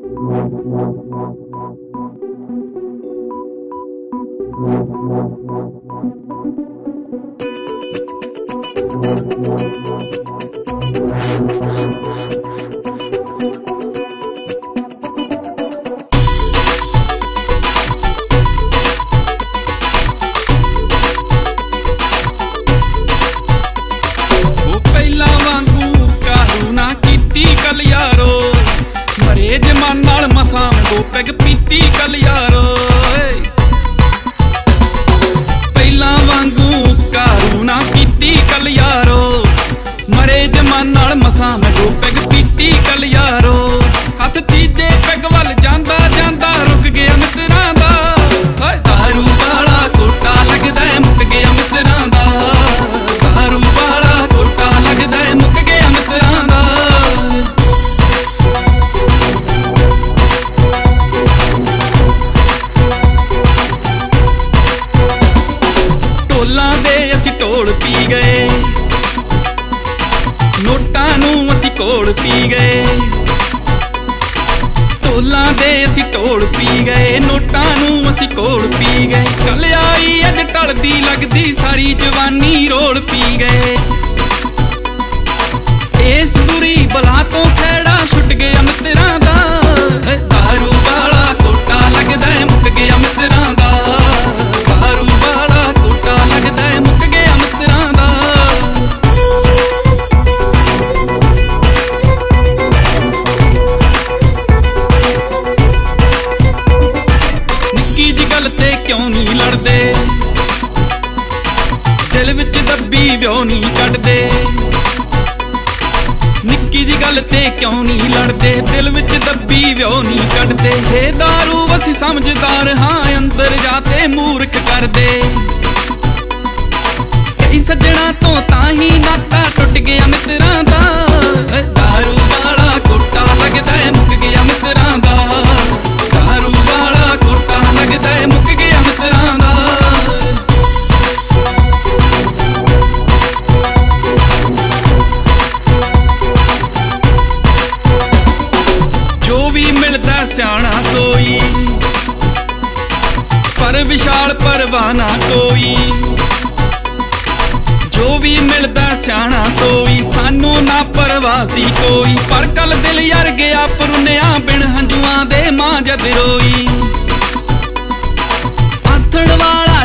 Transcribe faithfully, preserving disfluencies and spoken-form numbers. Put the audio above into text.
मरे जमान नाल मसां दो पैग पीती कल यारो। पहला वांगू कारू ना पीती कल यारो, मरे जमान नाल मसां दो पैग पीती कल यारो। हथ तीजे पैग वल जांदा जांदा रुक गया मित्रां दा, दारू वाला कोटा लगदा मुक गया मित्रां दा, दारू वाला कोटा लगदा मुक गया मित्रां दा। ढोल पी गए नोटां नूं असीं कोल पी गए, ढोलां दे असीं ढोल पी गए नोटां नूं असीं कोल पी गए। कल आई अज टलदी लगदी सारी जवानी रोल पी गए। इस बुरी बला तो खैड़ा छुट गया मित्रां दा, दारू वाला कोटा लगदा मुक गया मित्रां दा, दारू वाला कोटा लगदा मुक गया। क्यों नहीं लड़दे दिल विच दब्बी व्यो नहीं कटदे, निक्की जी गल ते क्यों नहीं लड़दे दिल विच दब्बी व्यो नहीं कटदे। हे दारू असीं समझदार हाँ अंदर जाते मूर्ख करदे, कई सज्जणा तो ताही नाता टुट गया मित्रां दा, दारू वाला कोटा लगदा मुक गया मित्रां दा, दारू वाला कोटा लगदा मुक गया मित्रां दा। जो भी मिलदा सियाणा सोई, पर विशाल परवाह ना कोई, जो भी मिलदा सियाणा सोई सानू ना परवासी कोई। पर कल दिल यार गया परुनिया बिन हंजुआं दे मां जद रोई, आथण वाला